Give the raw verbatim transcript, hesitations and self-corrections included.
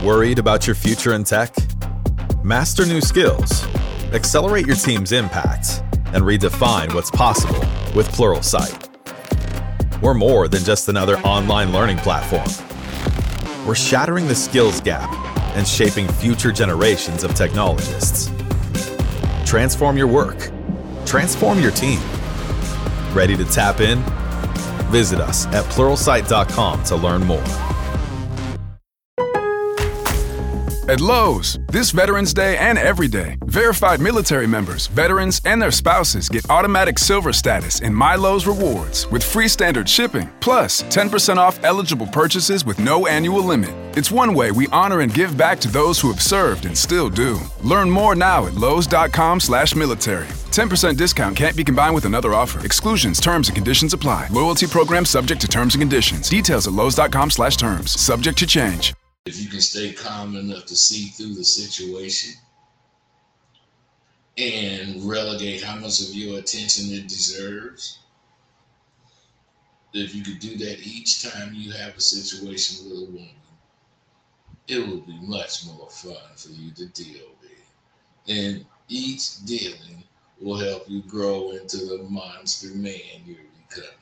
Worried about your future in tech? Master new skills, accelerate your team's impact, and redefine what's possible with Pluralsight. We're more than just another online learning platform. We're shattering the skills gap and shaping future generations of technologists. Transform your work. Transform your team. Ready to tap in? Visit us at pluralsight dot com to learn more. At Lowe's, this Veterans Day and every day, verified military members, veterans, and their spouses get automatic silver status in My Lowe's Rewards with free standard shipping, plus ten percent off eligible purchases with no annual limit. It's one way we honor and give back to those who have served and still do. Learn more now at lowes dot com slash military. ten percent discount can't be combined with another offer. Exclusions, terms, and conditions apply. Loyalty program subject to terms and conditions. Details at lowes dot com slash terms. Subject to change. If you can stay calm enough to see through the situation and relegate how much of your attention it deserves, if you could do that each time you have a situation with a woman, it would be much more fun for you to deal with. And each dealing will help you grow into the monster man you're becoming.